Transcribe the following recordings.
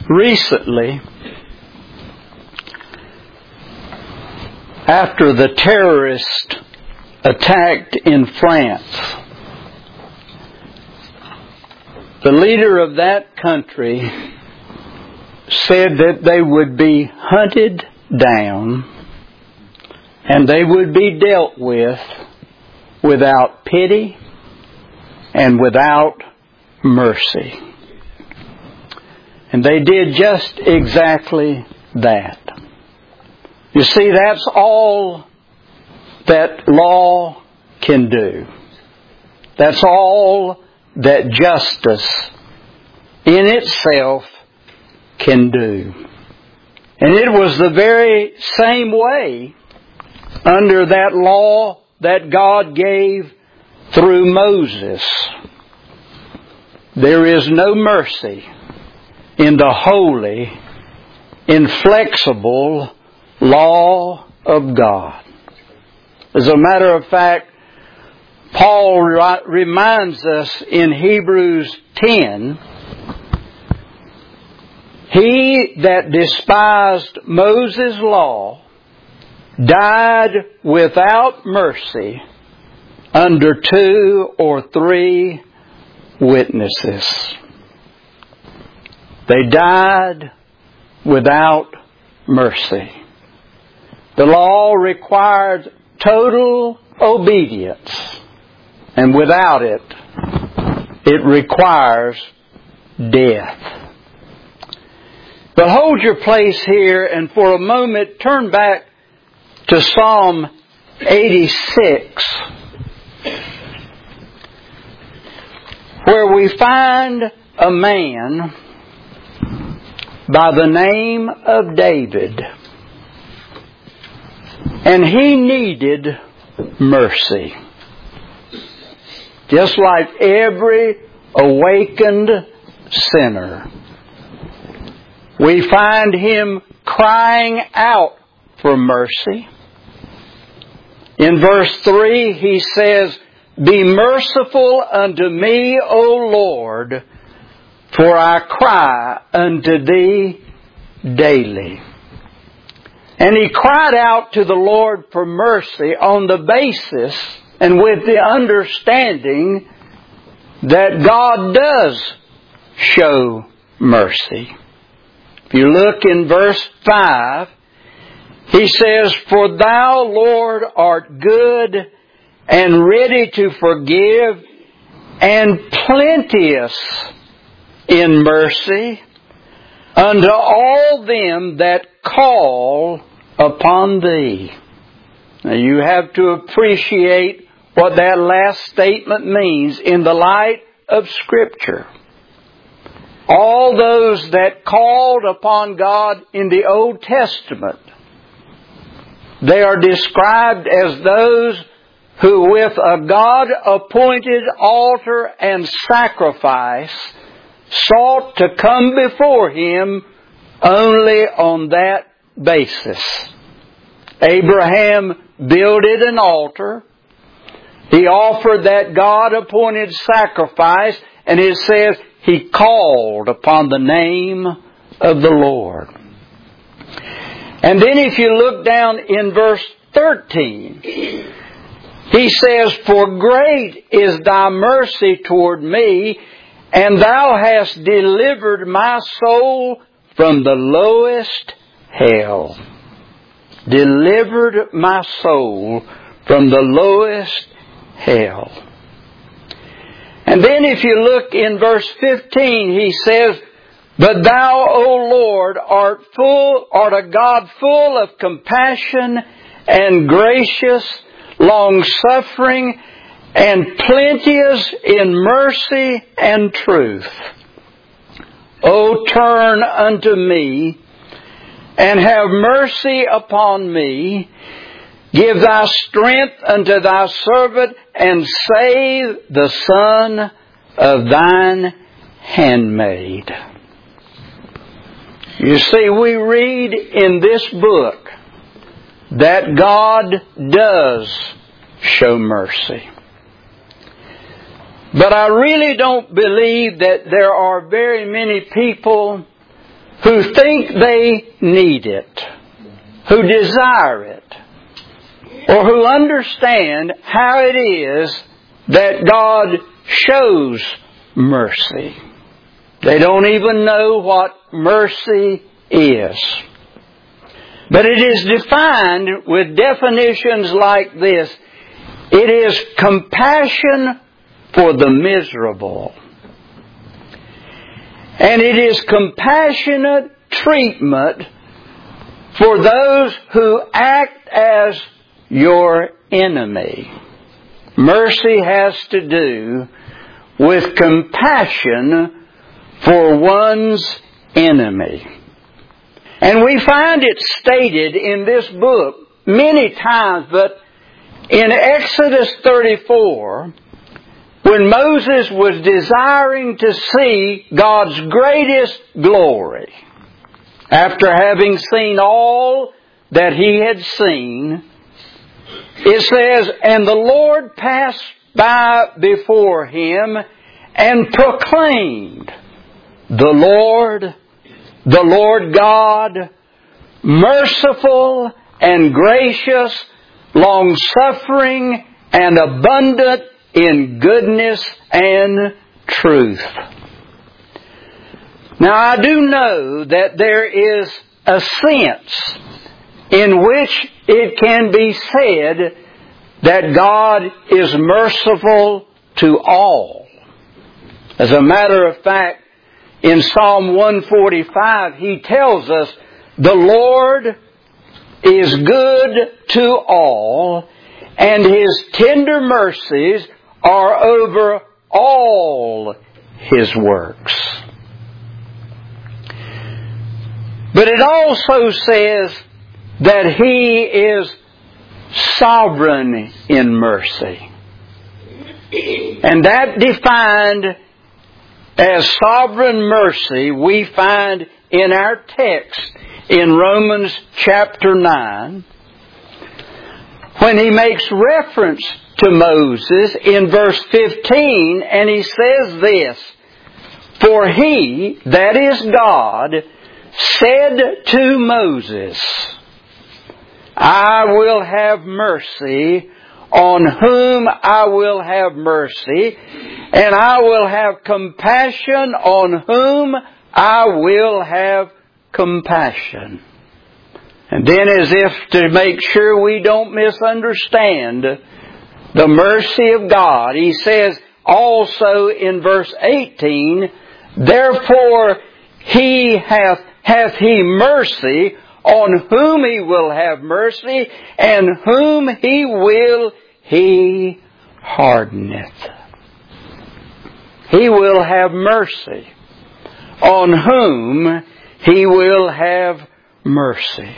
Recently, after the terrorist attack in France, the leader of that country said that they would be hunted down and they would be dealt with without pity and without mercy. And they did just exactly that. You see, that's all that law can do. That's all that justice in itself can do. And it was the very same way under that law that God gave through Moses. There is no mercy in the holy, inflexible law of God. As a matter of fact, Paul reminds us in Hebrews 10, he that despised Moses' law died without mercy under 2 or 3 witnesses. They died without mercy. The law required total obedience, and without it, it requires death. But hold your place here and for a moment turn back to Psalm 86, where we find a man by the name of David. And he needed mercy. Just like every awakened sinner. We find him crying out for mercy. In verse 3 he says, "Be merciful unto me, O Lord, for I cry unto Thee daily." And he cried out to the Lord for mercy on the basis and with the understanding that God does show mercy. If you look in verse 5, he says, "For Thou, Lord, art good and ready to forgive and plenteous in mercy unto all them that call upon Thee." Now you have to appreciate what that last statement means in the light of Scripture. All those that called upon God in the Old Testament, they are described as those who with a God-appointed altar and sacrifice sought to come before Him only on that basis. Abraham builded an altar. He offered that God-appointed sacrifice, and it says he called upon the name of the Lord. And then if you look down in verse 13, he says, "For great is Thy mercy toward me, and Thou hast delivered my soul from the lowest hell." Delivered my soul from the lowest hell. And then if you look in verse 15, he says, "But Thou, O Lord, art a God full of compassion and gracious, long-suffering, and plenteous in mercy and truth. O turn unto me, and have mercy upon me. Give Thy strength unto Thy servant, and save the son of Thine handmaid." You see, we read in this book that God does show mercy. But I really don't believe that there are very many people who think they need it, who desire it, or who understand how it is that God shows mercy. They don't even know what mercy is. But it is defined with definitions like this. It is compassion for the miserable. And it is compassionate treatment for those who act as your enemy. Mercy has to do with compassion for one's enemy. And we find it stated in this book many times, but in Exodus 34, when Moses was desiring to see God's greatest glory, after having seen all that he had seen, it says, "And the Lord passed by before him and proclaimed, the Lord God, merciful and gracious, long-suffering and abundant in goodness and truth." Now I do know that there is a sense in which it can be said that God is merciful to all. As a matter of fact, in Psalm 145, He tells us, "The Lord is good to all, and His tender mercies are over all His works." But it also says that He is sovereign in mercy. And that defined as sovereign mercy we find in our text in Romans chapter 9, when he makes reference to Moses in verse 15, and he says this, "For He, that is God, said to Moses, I will have mercy on whom I will have mercy, and I will have compassion on whom I will have compassion." And then, as if to make sure we don't misunderstand the mercy of God, he says also in verse 18, "Therefore He hath He mercy on whom He will have mercy, and whom He will He hardeneth." He will have mercy on whom He will have mercy.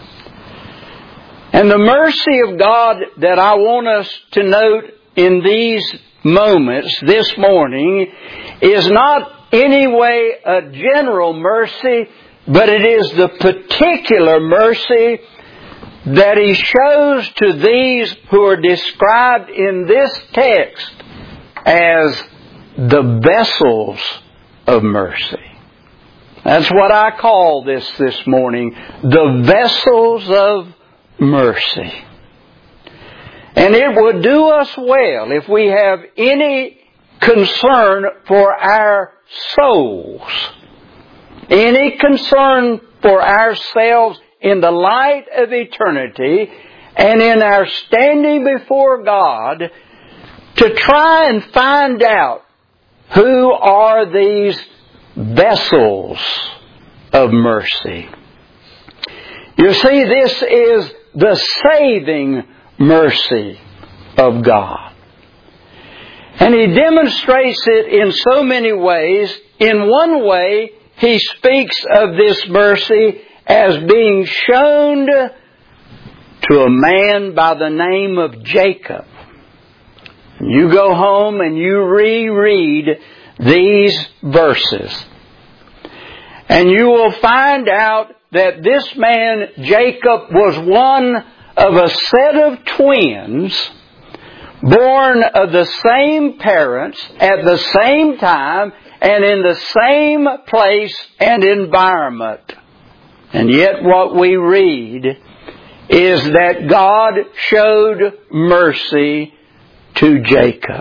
And the mercy of God that I want us to note in these moments this morning is not anyway a general mercy, but it is the particular mercy that He shows to these who are described in this text as the vessels of mercy. That's what I call this morning, the vessels of mercy. And it would do us well if we have any concern for our souls, any concern for ourselves in the light of eternity and in our standing before God, to try and find out who are these vessels of mercy. You see, this is the saving mercy of God. And He demonstrates it in so many ways. In one way, He speaks of this mercy as being shown to a man by the name of Jacob. You go home and you reread these verses, and you will find out that this man, Jacob, was one of a set of twins born of the same parents at the same time and in the same place and environment. And yet what we read is that God showed mercy to Jacob.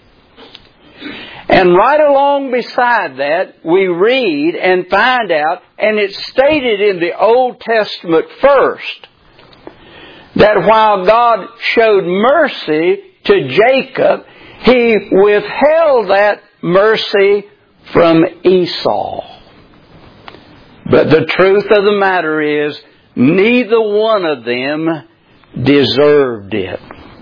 And right along beside that, we read and find out, and it's stated in the Old Testament first, that while God showed mercy to Jacob, He withheld that mercy from Esau. But the truth of the matter is, neither one of them deserved it.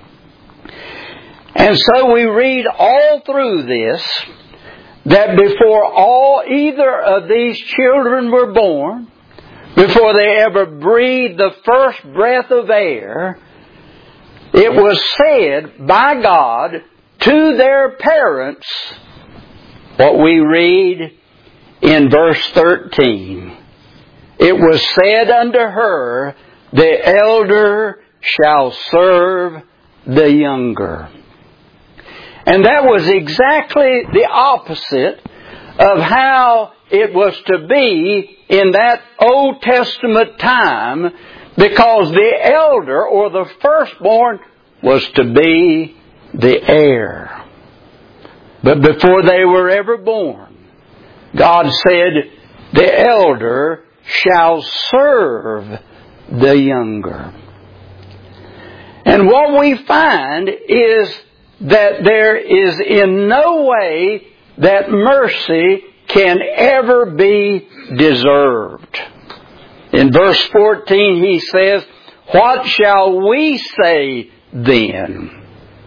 And so we read all through this that before either of these children were born, before they ever breathed the first breath of air, it was said by God to their parents, what we read in verse 13. It was said unto her, the elder shall serve the younger. And that was exactly the opposite of how it was to be in that Old Testament time, because the elder, or the firstborn, was to be the heir. But before they were ever born, God said, the elder shall serve the younger. And what we find is that there is in no way that mercy can ever be deserved. In verse 14 he says, what shall we say then?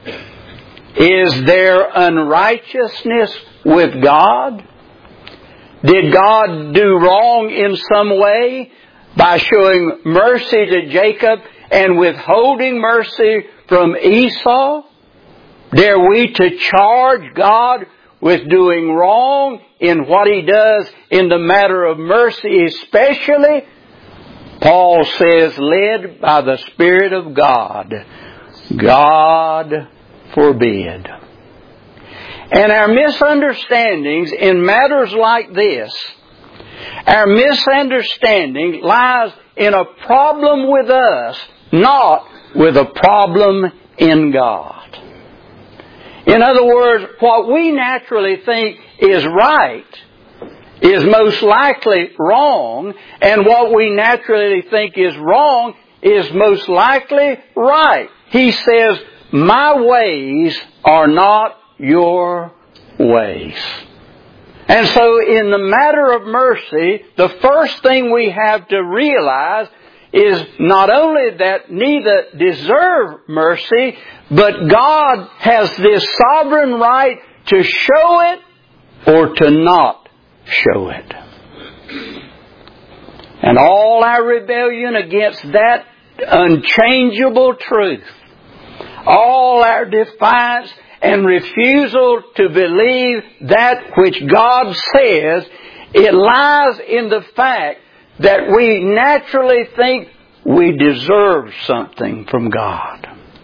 Is there unrighteousness with God? Did God do wrong in some way by showing mercy to Jacob and withholding mercy from Esau? Dare we to charge God with doing wrong in what He does in the matter of mercy especially? Paul says, led by the Spirit of God. God forbid. And our misunderstandings in matters like this, our misunderstanding lies in a problem with us, not with a problem in God. In other words, what we naturally think is right is most likely wrong, and what we naturally think is wrong is most likely right. He says, my ways are not your ways. And so in the matter of mercy, the first thing we have to realize is not only that neither deserve mercy, but God has this sovereign right to show it or to not show it. And all our rebellion against that unchangeable truth, all our defiance and refusal to believe that which God says, it lies in the fact that we naturally think we deserve something from God.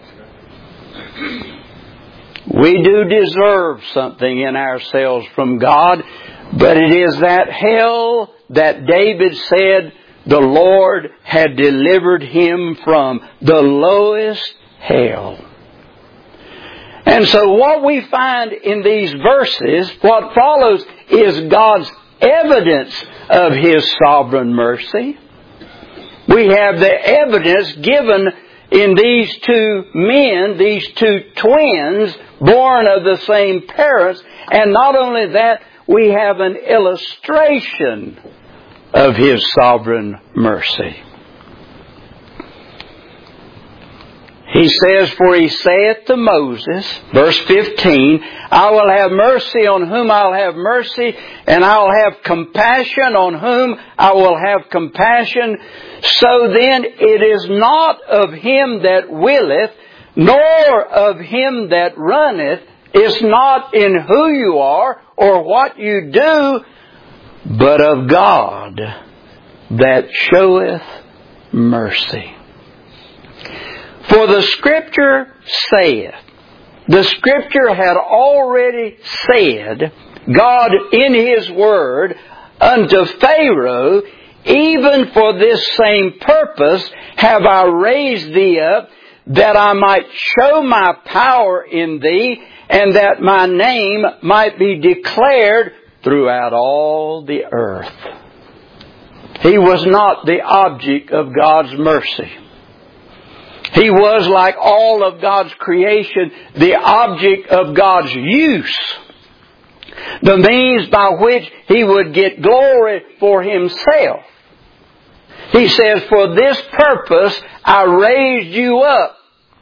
We do deserve something in ourselves from God, but it is that hell that David said the Lord had delivered him from, the lowest hell. And so what we find in these verses, what follows is God's evidence of His sovereign mercy. We have the evidence given in these two men, these two twins, born of the same parents. And not only that, we have an illustration of His sovereign mercy. He says, for He saith to Moses, verse 15, I will have mercy on whom I'll have mercy, and I'll have compassion on whom I will have compassion. So then it is not of him that willeth, nor of him that runneth. It's not in who you are or what you do, but of God that showeth mercy. For the Scripture saith, the Scripture had already said God in His Word unto Pharaoh, even for this same purpose have I raised thee up, that I might show my power in thee, and that my name might be declared throughout all the earth. He was not the object of God's mercy. He was, like all of God's creation, the object of God's use. The means by which He would get glory for Himself. He says, for this purpose I raised you up.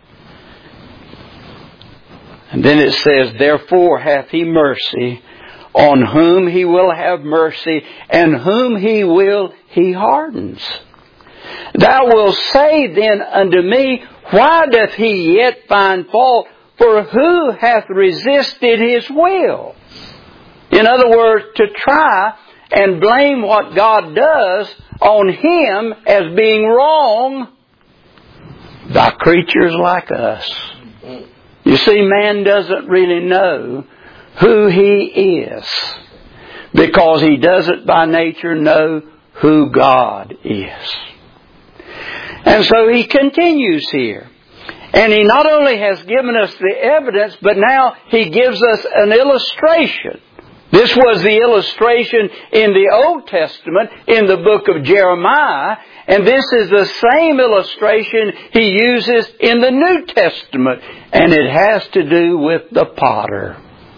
And then it says, therefore hath He mercy on whom He will have mercy, and whom He will, He hardens. Thou wilt say then unto me, why doth He yet find fault? For who hath resisted His will? In other words, to try and blame what God does on Him as being wrong by creatures like us. You see, man doesn't really know who he is, because he doesn't by nature know who God is. And so he continues here. And he not only has given us the evidence, but now he gives us an illustration. This was the illustration in the Old Testament, in the book of Jeremiah, and this is the same illustration he uses in the New Testament, and it has to do with the potter.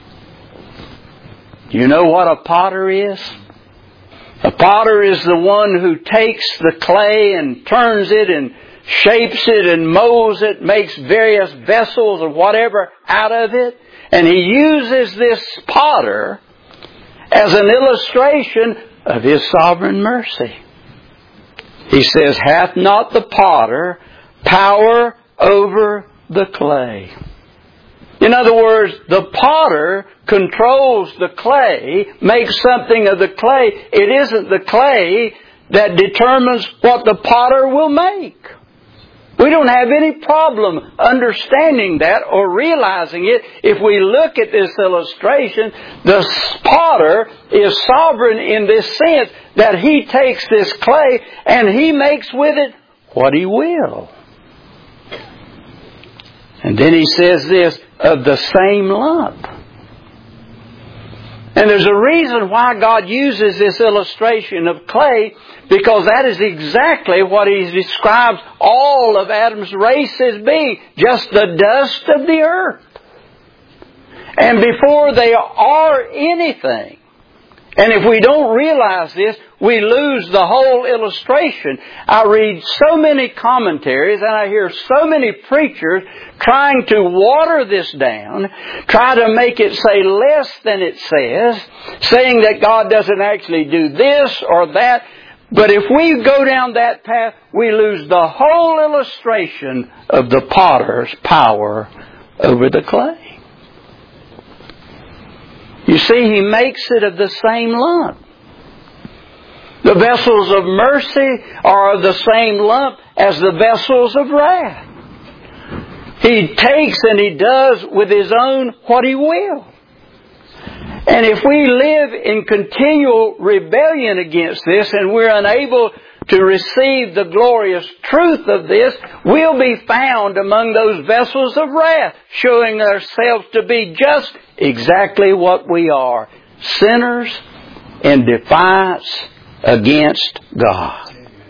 You know what a potter is? A potter is the one who takes the clay and turns it and shapes it and molds it, makes various vessels or whatever out of it, and he uses this potter as an illustration of His sovereign mercy. He says, hath not the potter power over the clay? In other words, the potter controls the clay, makes something of the clay. It isn't the clay that determines what the potter will make. We don't have any problem understanding that or realizing it. If we look at this illustration, the potter is sovereign in this sense that he takes this clay and he makes with it what he will. And then he says this, of the same lump. And there's a reason why God uses this illustration of clay, because that is exactly what He describes all of Adam's race as being, just the dust of the earth. And before they are anything, and if we don't realize this, we lose the whole illustration. I read so many commentaries and I hear so many preachers trying to water this down, try to make it say less than it says, saying that God doesn't actually do this or that. But if we go down that path, we lose the whole illustration of the potter's power over the clay. You see, He makes it of the same lump. The vessels of mercy are of the same lump as the vessels of wrath. He takes and He does with His own what He will. And if we live in continual rebellion against this and we're unable to receive the glorious truth of this, we'll be found among those vessels of wrath, showing ourselves to be just exactly what we are, sinners in defiance against God.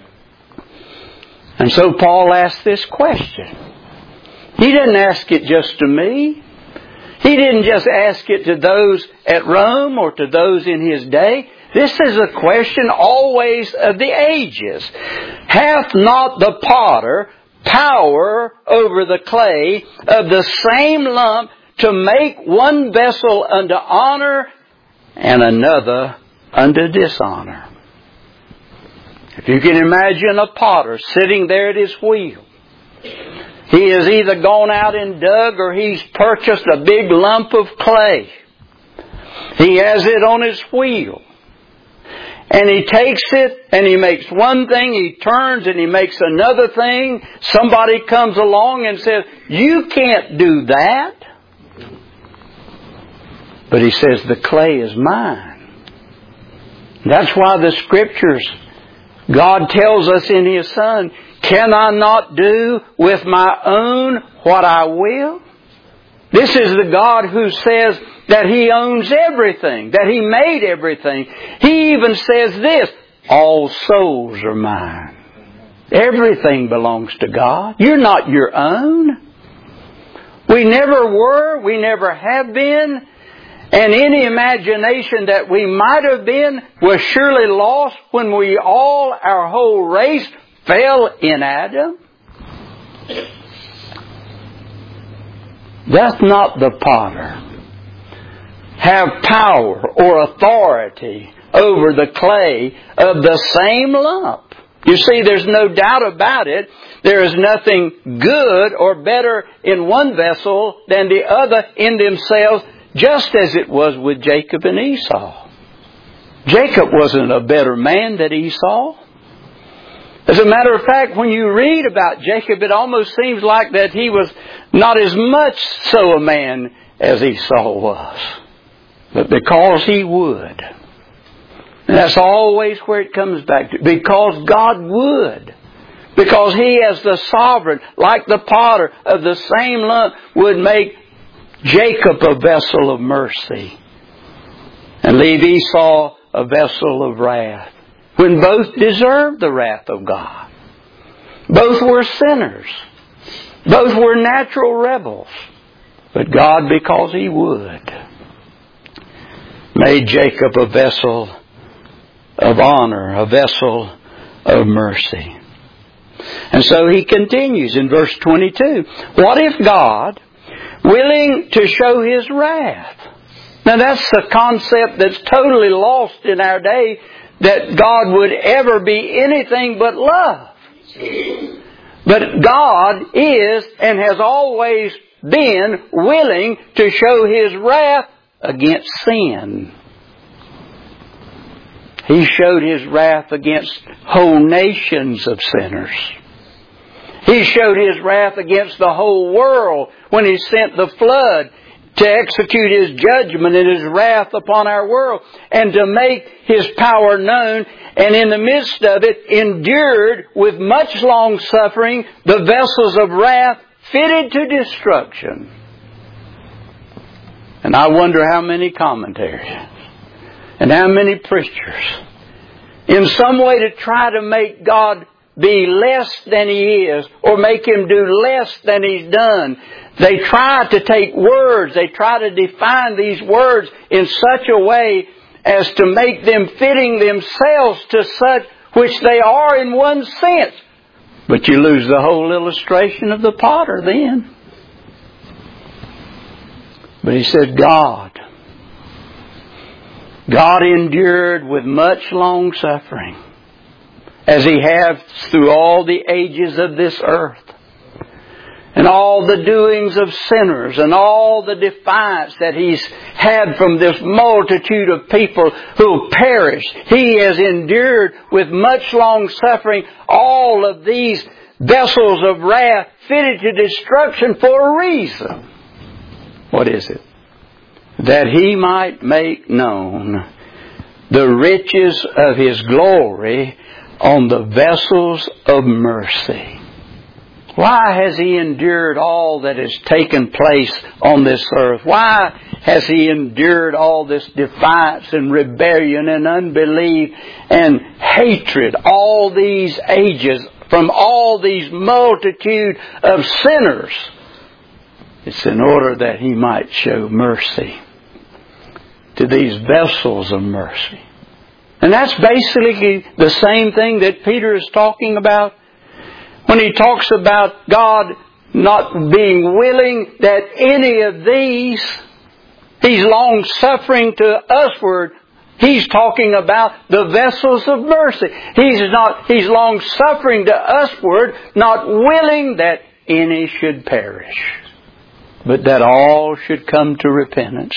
And so Paul asked this question. He didn't ask it just to me. He didn't just ask it to those at Rome or to those in his day. This is a question always of the ages. Hath not the potter power over the clay of the same lump to make one vessel unto honor and another unto dishonor? If you can imagine a potter sitting there at his wheel, he has either gone out and dug or he's purchased a big lump of clay. He has it on his wheel. And he takes it and he makes one thing, he turns and he makes another thing. Somebody comes along and says, you can't do that. But He says, the clay is mine. That's why the Scriptures, God tells us in His Son, can I not do with my own what I will? This is the God who says that He owns everything, that He made everything. He even says this, all souls are mine. Everything belongs to God. You're not your own. We never were, we never have been, and any imagination that we might have been was surely lost when our whole race fell in Adam. Doth not the potter have power or authority over the clay of the same lump? You see, there's no doubt about it. There is nothing good or better in one vessel than the other in themselves, just as it was with Jacob and Esau. Jacob wasn't a better man than Esau. As a matter of fact, when you read about Jacob, it almost seems like that he was not as much so a man as Esau was. But because he would. And that's always where it comes back to. Because God would. Because He, as the sovereign, like the potter of the same lump, would make Jacob a vessel of mercy and leave Esau a vessel of wrath, when both deserved the wrath of God. Both were sinners. Both were natural rebels. But God, because He would, made Jacob a vessel of honor, a vessel of mercy. And so he continues in verse 22. What if God, willing to show His wrath? Now that's a concept that's totally lost in our day, that God would ever be anything but love. But God is and has always been willing to show His wrath against sin. He showed His wrath against whole nations of sinners. He showed His wrath against the whole world when He sent the flood to execute His judgment and His wrath upon our world, and to make His power known, and in the midst of it endured with much long suffering the vessels of wrath fitted to destruction. And I wonder how many commentaries and how many preachers, in some way to try to make God be less than He is, or make Him do less than He's done, they try to take words, they try to define these words in such a way as to make them fitting themselves to such which they are in one sense. But you lose the whole illustration of the potter then. But He said, God endured with much long suffering, as He has through all the ages of this earth, and all the doings of sinners, and all the defiance that He's had from this multitude of people who perished. He has endured with much long suffering all of these vessels of wrath fitted to destruction for a reason. What is it? That He might make known the riches of His glory on the vessels of mercy. Why has He endured all that has taken place on this earth? Why has He endured all this defiance and rebellion and unbelief and hatred all these ages from all these multitude of sinners? It's in order that He might show mercy to these vessels of mercy. And that's basically the same thing that Peter is talking about when he talks about God not being willing that any of these, He's long-suffering to usward. He's talking about the vessels of mercy. He's long-suffering to usward, not willing that any should perish, but that all should come to repentance.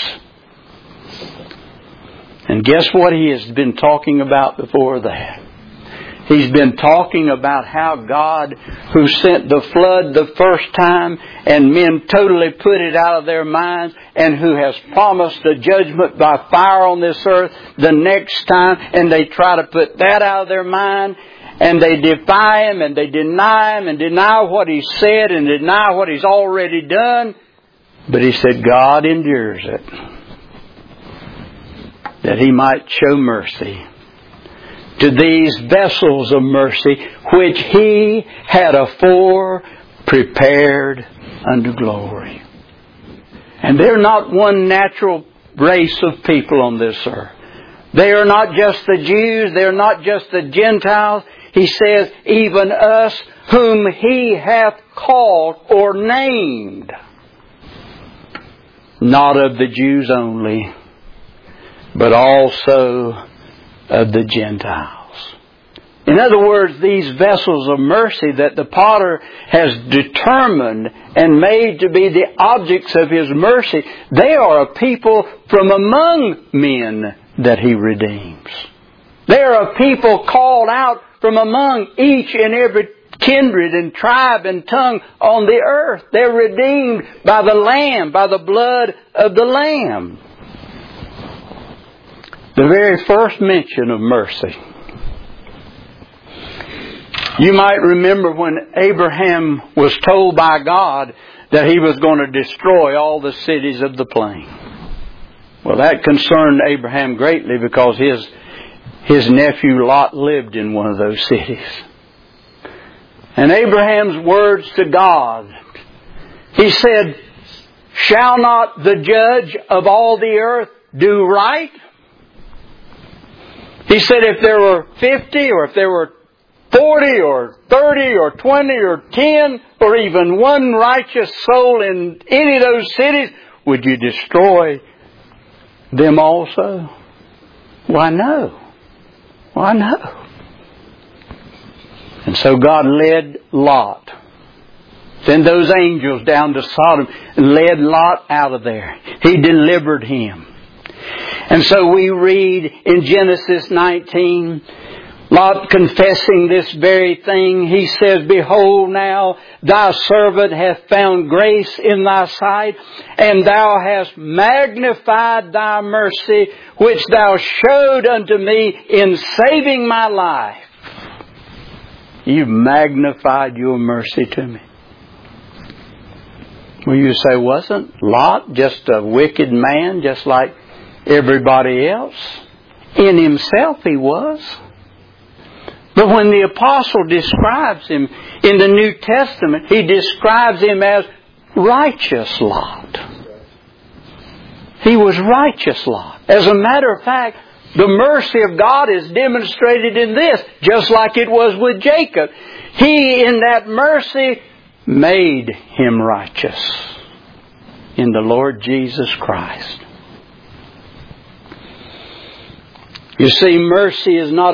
And guess what He has been talking about before that? He's been talking about how God, who sent the flood the first time and men totally put it out of their minds, and who has promised a judgment by fire on this earth the next time, and they try to put that out of their mind, and they defy Him, and they deny Him, and deny what He said, and deny what He's already done. But He said God endures it, that He might show mercy to these vessels of mercy, which He had afore prepared unto glory. And they're not one natural race of people on this earth. They are not just the Jews, they are not just the Gentiles. He says, even us whom He hath called or named. Not of the Jews only, but also of the Gentiles. In other words, these vessels of mercy that the potter has determined and made to be the objects of His mercy, they are a people from among men that He redeems. They are a people called out from among each and every kindred and tribe and tongue on the earth. They're redeemed by the Lamb, by the blood of the Lamb. The very first mention of mercy. You might remember when Abraham was told by God that he was going to destroy all the cities of the plain. Well, that concerned Abraham greatly because his nephew Lot lived in one of those cities. And Abraham's words to God, he said, "Shall not the judge of all the earth do right?" He said if there were 50 or if there were 40 or 30 or 20 or 10 or even one righteous soul in any of those cities, would you destroy them also? Why no. Why no. And so God led Lot. Sent those angels down to Sodom and led Lot out of there. He delivered him. And so we read in Genesis 19, Lot confessing this very thing, he says, "Behold now, thy servant hath found grace in thy sight, and thou hast magnified thy mercy, which thou showed unto me in saving my life." You've magnified your mercy to me. Well, you say, wasn't Lot just a wicked man, just like everybody else? In himself he was. But when the apostle describes him in the New Testament, he describes him as righteous Lot. He was righteous Lot. As a matter of fact, the mercy of God is demonstrated in this, just like it was with Jacob. He, in that mercy, made him righteous in the Lord Jesus Christ. You see, mercy is not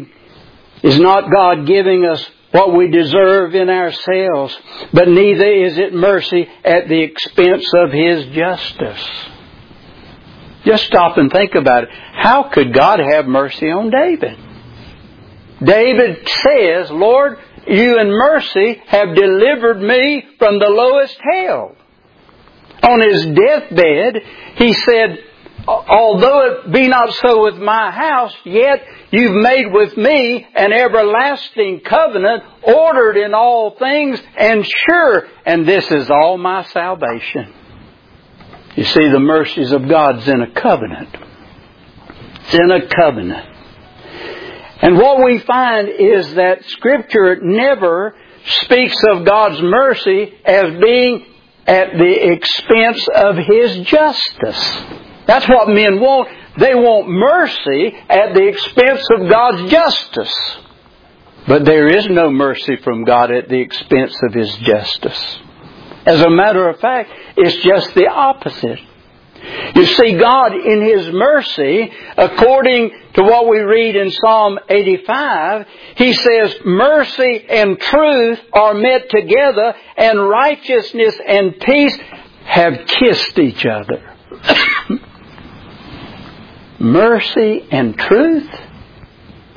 God giving us what we deserve in ourselves, but neither is it mercy at the expense of His justice. Just stop and think about it. How could God have mercy on David? David says, "Lord, you in mercy have delivered me from the lowest hell." On his deathbed, he said, "Although it be not so with my house, yet you've made with me an everlasting covenant, ordered in all things and sure, and this is all my salvation." You see, the mercies of God's in a covenant. It's in a covenant. And what we find is that Scripture never speaks of God's mercy as being at the expense of His justice. That's what men want. They want mercy at the expense of God's justice. But there is no mercy from God at the expense of His justice. As a matter of fact, it's just the opposite. You see, God in His mercy, according to what we read in Psalm 85, He says, "Mercy and truth are met together, and righteousness and peace have kissed each other." Mercy and truth?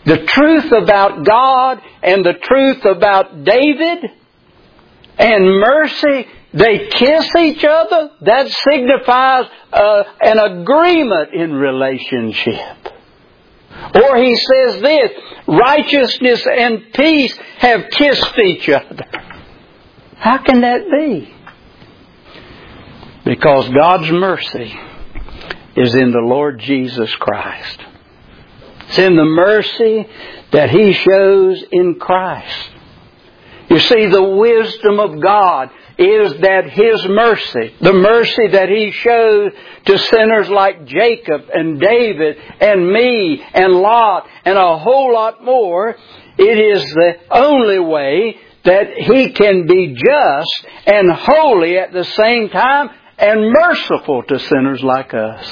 the truth about God and the truth about David and mercy, they kiss each other. That signifies an agreement in relationship. Or he says this, righteousness and peace have kissed each other. How can that be? Because God's mercy is in the Lord Jesus Christ. It's in the mercy that He shows in Christ. You see, the wisdom of God is that His mercy, the mercy that He shows to sinners like Jacob and David and me and Lot and a whole lot more, it is the only way that He can be just and holy at the same time and merciful to sinners like us.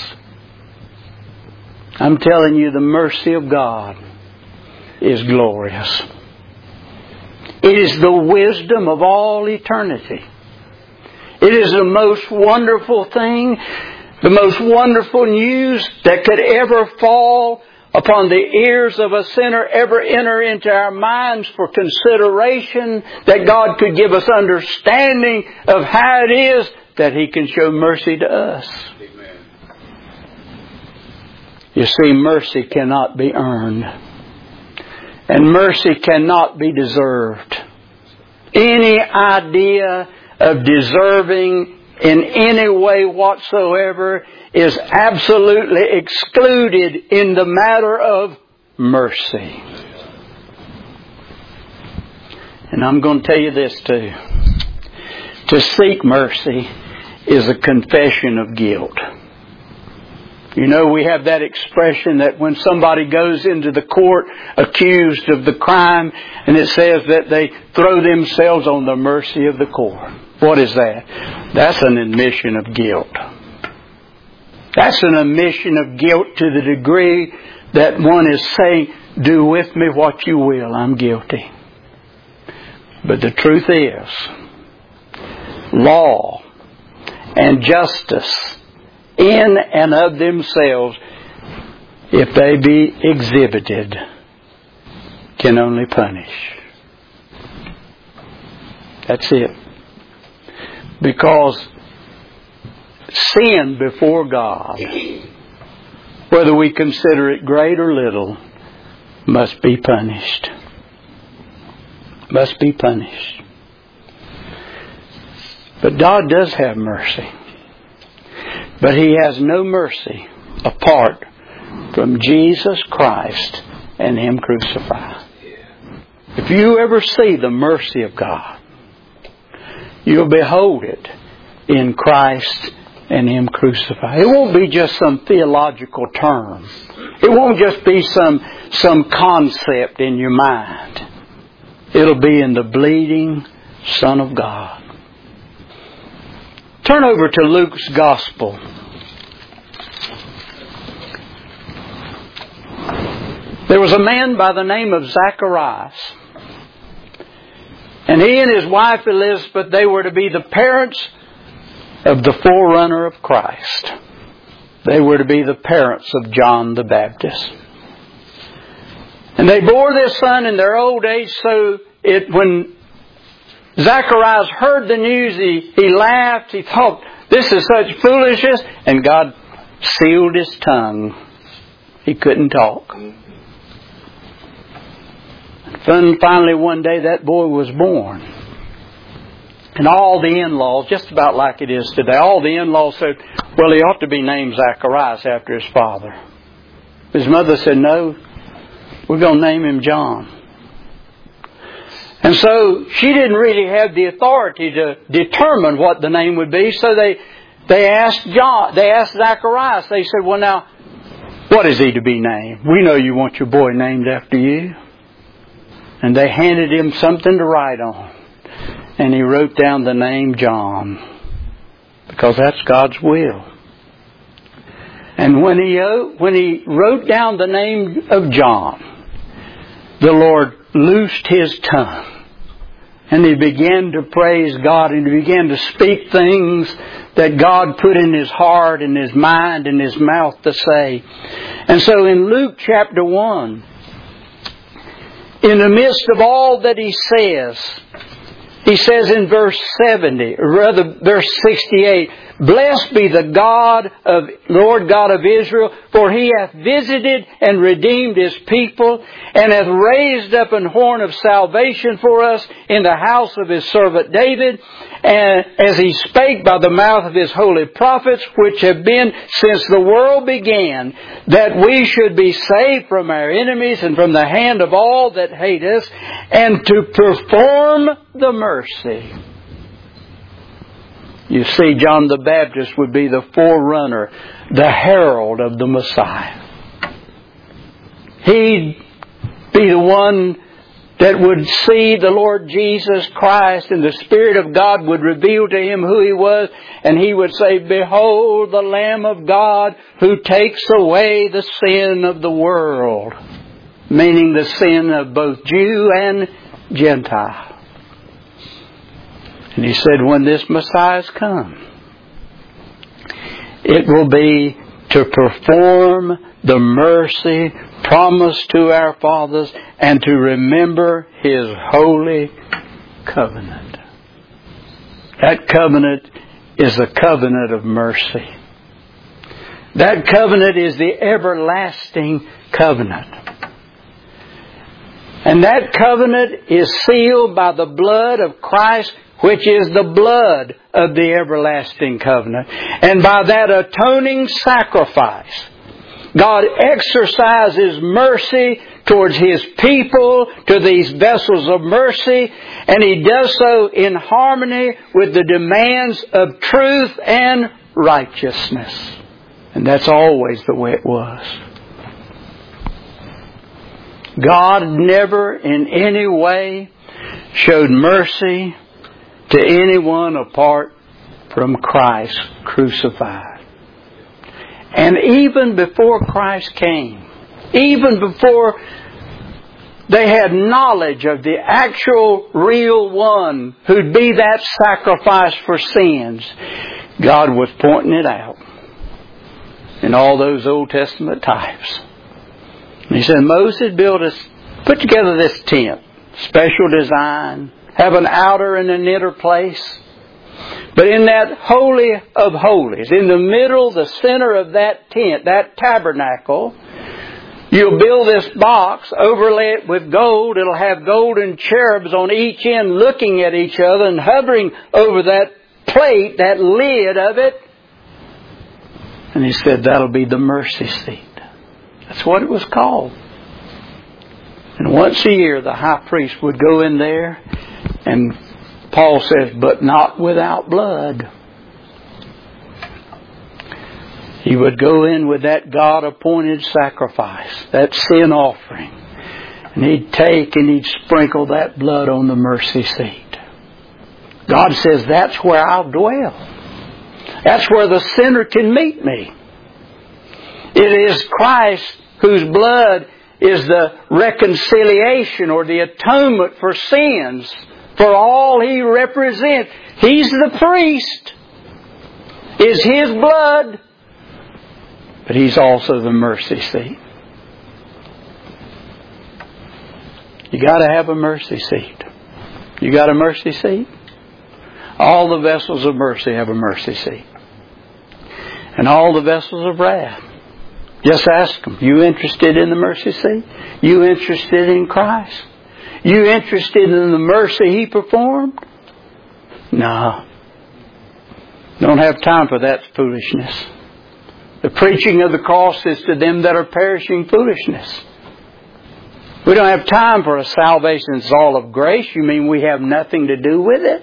I'm telling you, the mercy of God is glorious. It is the wisdom of all eternity. It is the most wonderful thing, the most wonderful news that could ever fall upon the ears of a sinner, ever enter into our minds for consideration, that God could give us understanding of how it is that He can show mercy to us. Amen. You see, mercy cannot be earned. And mercy cannot be deserved. Any idea of deserving in any way whatsoever is absolutely excluded in the matter of mercy. And I'm going to tell you this too. To seek mercy is a confession of guilt. You know, we have that expression that when somebody goes into the court accused of the crime, and it says that they throw themselves on the mercy of the court. What is that? That's an admission of guilt. That's an admission of guilt to the degree that one is saying, do with me what you will, I'm guilty. But the truth is, law and justice in and of themselves, if they be exhibited, can only punish. That's it. Because sin before God, whether we consider it great or little, must be punished. Must be punished. But God does have mercy. But He has no mercy apart from Jesus Christ and Him crucified. If you ever see the mercy of God, you'll behold it in Christ and Him crucified. It won't be just some theological term. It won't just be some concept in your mind. It'll be in the bleeding Son of God. Turn over to Luke's Gospel. There was a man by the name of Zacharias. And he and his wife Elizabeth, they were to be the parents of the forerunner of Christ. They were to be the parents of John the Baptist. And they bore this son in their old age, so when Zacharias heard the news, he laughed, he thought, this is such foolishness, and God sealed his tongue. He couldn't talk. Then finally one day that boy was born. And all the in-laws, just about like it is today, all the in-laws said, well, he ought to be named Zacharias after his father. His mother said, no, we're going to name him John. And so she didn't really have the authority to determine what the name would be. So they asked Zacharias. They said, well, now, what is he to be named? We know you want your boy named after you. And they handed him something to write on. And he wrote down the name John. Because that's God's will. And when he wrote down the name of John, the Lord loosed his tongue. And he began to praise God, and he began to speak things that God put in his heart and his mind and his mouth to say. And so in Luke chapter 1, in the midst of all that He says in verse 70, or rather verse 68, "Blessed be the Lord God of Israel, for He hath visited and redeemed His people, and hath raised up an horn of salvation for us in the house of His servant David, and as He spake by the mouth of His holy prophets, which have been since the world began, that we should be saved from our enemies and from the hand of all that hate us, and to perform the mercy." You see, John the Baptist would be the forerunner, the herald of the Messiah. He'd be the one that would see the Lord Jesus Christ, and the Spirit of God would reveal to him who He was, and he would say, "Behold the Lamb of God who takes away the sin of the world," meaning the sin of both Jew and Gentile. And He said, when this Messiah's come, it will be to perform the mercy promised to our fathers and to remember His holy covenant. That covenant is the covenant of mercy. That covenant is the everlasting covenant. And that covenant is sealed by the blood of Christ, which is the blood of the everlasting covenant. And by that atoning sacrifice, God exercises mercy towards His people, to these vessels of mercy, and He does so in harmony with the demands of truth and righteousness. And that's always the way it was. God never in any way showed mercy to anyone apart from Christ crucified. And even before Christ came, even before they had knowledge of the actual real one who'd be that sacrifice for sins, God was pointing it out in all those Old Testament types. And He said, Moses put together this tent, special design, have an outer and an inner place. But in that Holy of Holies, in the middle, the center of that tent, that tabernacle, you'll build this box, overlay it with gold. It'll have golden cherubs on each end looking at each other and hovering over that plate, that lid of it. And He said that'll be the mercy seat. That's what it was called. And once a year the high priest would go in there, and Paul says, but not without blood. He would go in with that God-appointed sacrifice, that sin offering. And He'd take and He'd sprinkle that blood on the mercy seat. God says, that's where I'll dwell. That's where the sinner can meet me. It is Christ whose blood is the reconciliation or the atonement for sins. For all He represents. He's the priest. It's His blood. But He's also the mercy seat. You got to have a mercy seat. You got a mercy seat? All the vessels of mercy have a mercy seat. And all the vessels of wrath. Just ask them, you interested in the mercy seat? You interested in Christ? You interested in the mercy He performed? No. Don't have time for that foolishness. The preaching of the cross is to them that are perishing foolishness. We don't have time for a salvation that's all of grace. You mean we have nothing to do with it?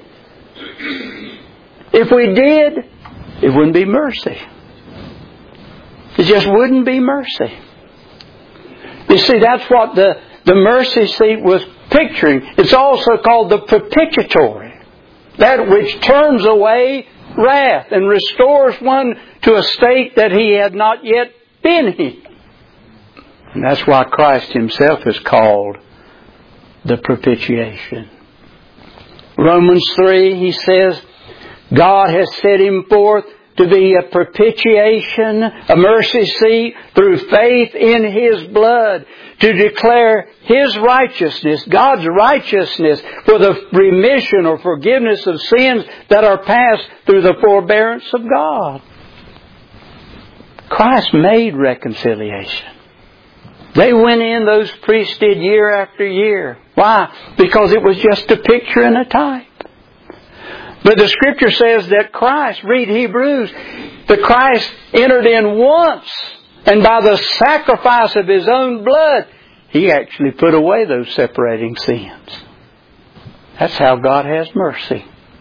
If we did, it wouldn't be mercy. It just wouldn't be mercy. You see, that's what the mercy seat was picturing. It's also called the propitiatory. That which turns away wrath and restores one to a state that he had not yet been in. And that's why Christ Himself is called the propitiation. Romans 3, he says, God has set Him forth to be a propitiation, a mercy seat through faith in His blood, to declare His righteousness, God's righteousness, for the remission or forgiveness of sins that are passed through the forbearance of God. Christ made reconciliation. They went in, those priests did, year after year. Why? Because it was just a picture and a type. But the Scripture says that Christ, read Hebrews, the Christ entered in once, and by the sacrifice of His own blood, He actually put away those separating sins. That's how God has mercy.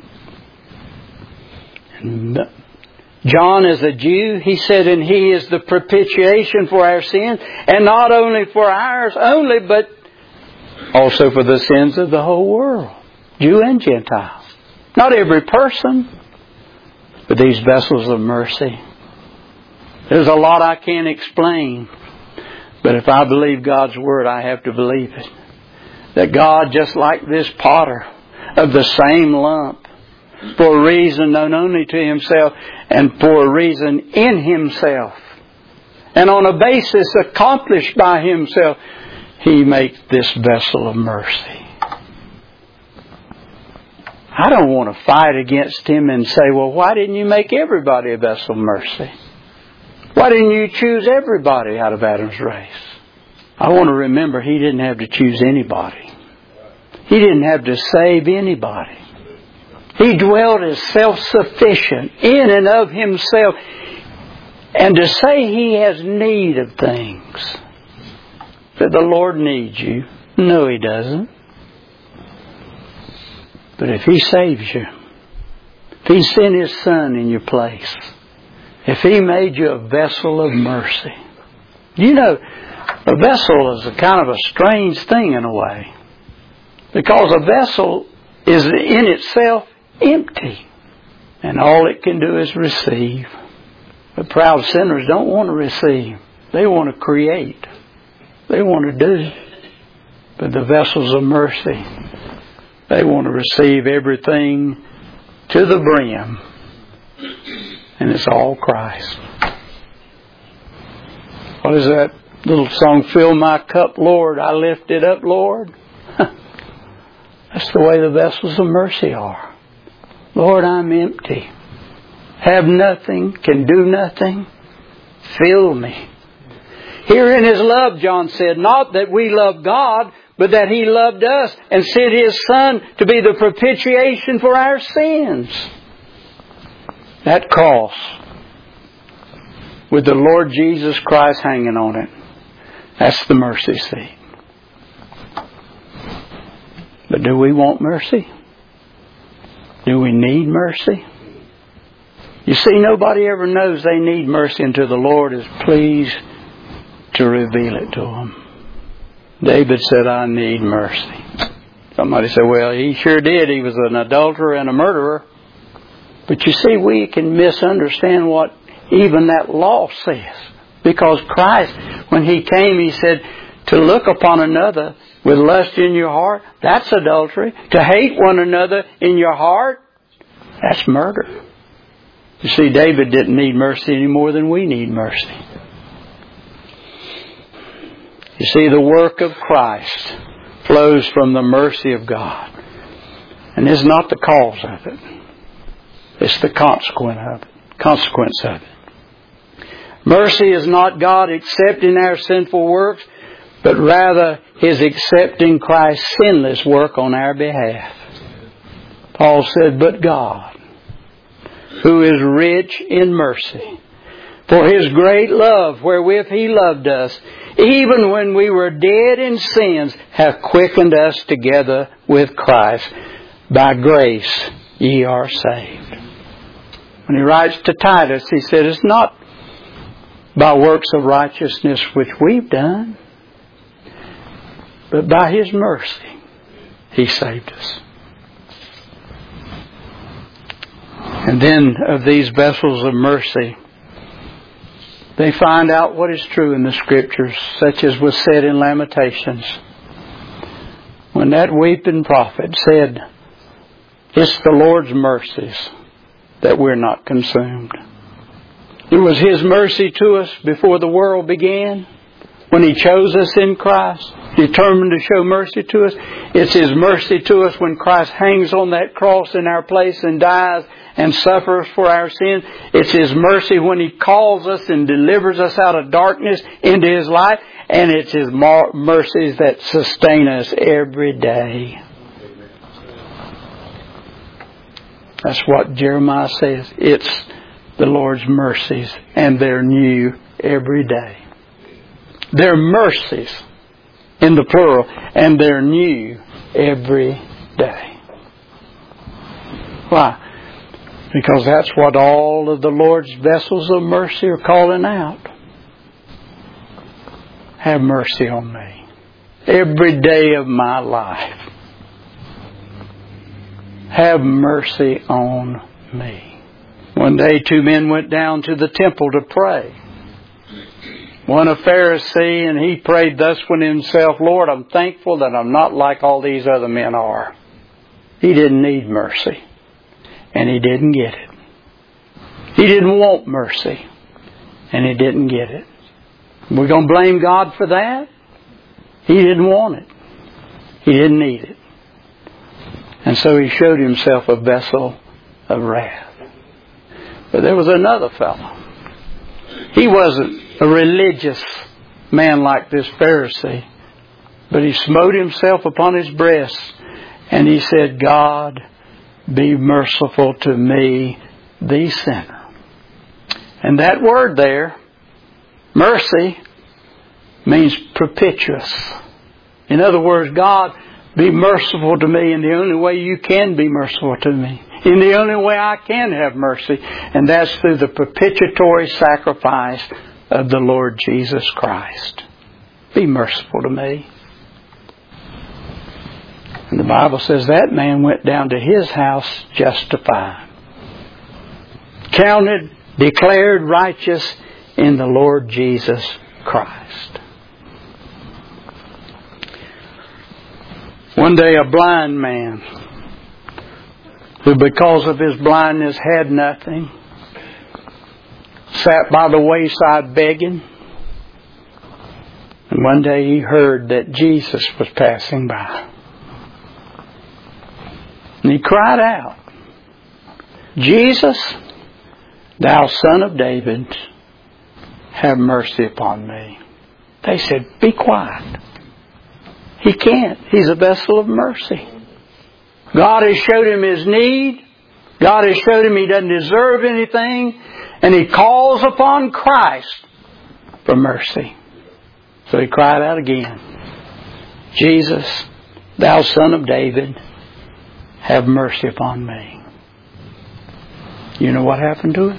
And John, as a Jew, he said, and He is the propitiation for our sins, and not only for ours only, but also for the sins of the whole world, Jew and Gentile. Not every person, but these vessels of mercy. There's a lot I can't explain, but if I believe God's Word, I have to believe it. That God, just like this potter, of the same lump, for a reason known only to Himself, and for a reason in Himself, and on a basis accomplished by Himself, He makes this vessel of mercy. I don't want to fight against Him and say, well, why didn't you make everybody a vessel of mercy? Why didn't you choose everybody out of Adam's race? I want to remember He didn't have to choose anybody. He didn't have to save anybody. He dwelt as self-sufficient in and of Himself. And to say He has need of things, that the Lord needs you, no, He doesn't. But if He saves you, if He sent His Son in your place, if He made you a vessel of mercy. You know, a vessel is a kind of a strange thing in a way. Because a vessel is in itself empty. And all it can do is receive. But proud sinners don't want to receive. They want to create. They want to do. But the vessels of mercy, they want to receive everything to the brim. And it's all Christ. What is that little song? Fill my cup, Lord. I lift it up, Lord. That's the way the vessels of mercy are. Lord, I'm empty. Have nothing. Can do nothing. Fill me. Here in His love, John said, not that we love God, but that He loved us and sent His Son to be the propitiation for our sins. That cross, with the Lord Jesus Christ hanging on it, that's the mercy seat. But do we want mercy? Do we need mercy? You see, nobody ever knows they need mercy until the Lord is pleased to reveal it to them. David said, I need mercy. Somebody said, well, he sure did. He was an adulterer and a murderer. But you see, we can misunderstand what even that law says. Because Christ, when He came, He said, to look upon another with lust in your heart, that's adultery. To hate one another in your heart, that's murder. You see, David didn't need mercy any more than we need mercy. You see, the work of Christ flows from the mercy of God. And is not the cause of it. It's the consequence of it. Mercy is not God accepting our sinful works, but rather His accepting Christ's sinless work on our behalf. Paul said, but God, who is rich in mercy, for His great love wherewith He loved us, even when we were dead in sins, hath quickened us together with Christ. By grace ye are saved. When he writes to Titus, he said, it's not by works of righteousness which we've done, but by His mercy He saved us. And then of these vessels of mercy, they find out what is true in the Scriptures, such as was said in Lamentations. When that weeping prophet said, it's the Lord's mercies that we're not consumed. It was His mercy to us before the world began, when He chose us in Christ, determined to show mercy to us. It's His mercy to us when Christ hangs on that cross in our place and dies and suffers for our sins. It's His mercy when He calls us and delivers us out of darkness into His light. And it's His mercies that sustain us every day. That's what Jeremiah says. It's the Lord's mercies, and they're new every day. They're mercies in the plural, and they're new every day. Why? Because that's what all of the Lord's vessels of mercy are calling out. Have mercy on me. Every day of my life. Have mercy on me. One day 2 men went down to the temple to pray. One a Pharisee, and he prayed thus within himself, Lord, I'm thankful that I'm not like all these other men are. He didn't need mercy. And he didn't get it. He didn't want mercy. And he didn't get it. We're going to blame God for that? He didn't want it. He didn't need it. And so he showed himself a vessel of wrath. But there was another fellow. He wasn't a religious man like this Pharisee. But he smote himself upon his breast and he said, God, be merciful to me, the sinner. And that word there, mercy, means propitious. In other words, God, be merciful to me in the only way you can be merciful to me. In the only way I can have mercy. And that's through the propitiatory sacrifice of the Lord Jesus Christ. Be merciful to me. And the Bible says that man went down to his house justified. Counted, declared righteous in the Lord Jesus Christ. One day a blind man, who because of his blindness had nothing, sat by the wayside begging. And one day he heard that Jesus was passing by. And he cried out, Jesus, thou Son of David, have mercy upon me. They said, be quiet. He can't. He's a vessel of mercy. God has showed him his need. God has showed him he doesn't deserve anything. And he calls upon Christ for mercy. So he cried out again, Jesus, thou Son of David, have mercy upon me. You know what happened to him?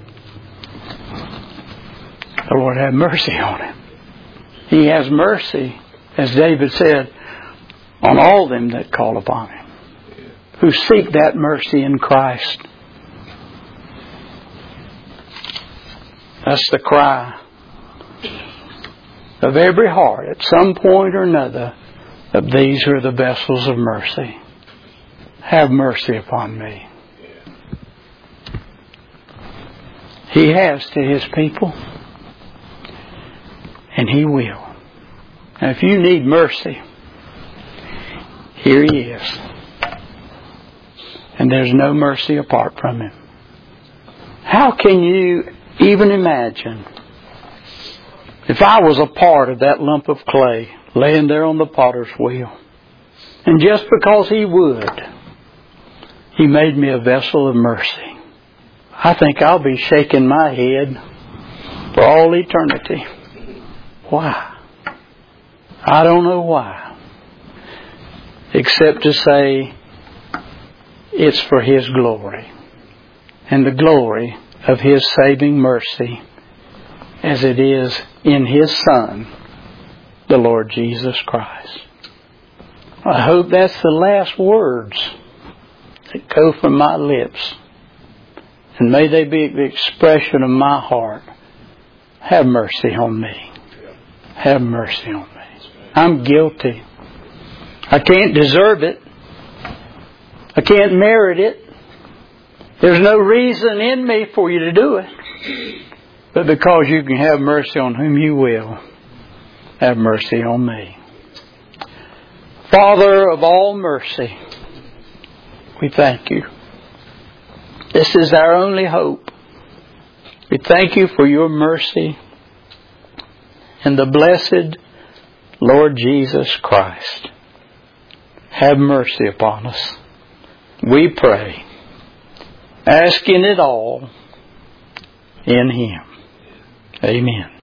The Lord had mercy on him. He has mercy, as David said, on all them that call upon him, who seek that mercy in Christ. That's the cry of every heart at some point or another of these who are the vessels of mercy. Have mercy upon me. He has to His people. And He will. Now if you need mercy, here He is. And there's no mercy apart from Him. How can you even imagine if I was a part of that lump of clay laying there on the potter's wheel, and just because He would, He made me a vessel of mercy? I think I'll be shaking my head for all eternity. Why? I don't know why. Except to say it's for His glory. And the glory of His saving mercy as it is in His Son, the Lord Jesus Christ. I hope that's the last words that go from my lips. And may they be the expression of my heart. Have mercy on me. Have mercy on me. I'm guilty. I can't deserve it. I can't merit it. There's no reason in me for you to do it. but because you can have mercy on whom you will, have mercy on me. Father of all mercy, we thank you. This is our only hope. We thank you for your mercy and the blessed Lord Jesus Christ. Have mercy upon us, we pray, asking it all in Him. Amen.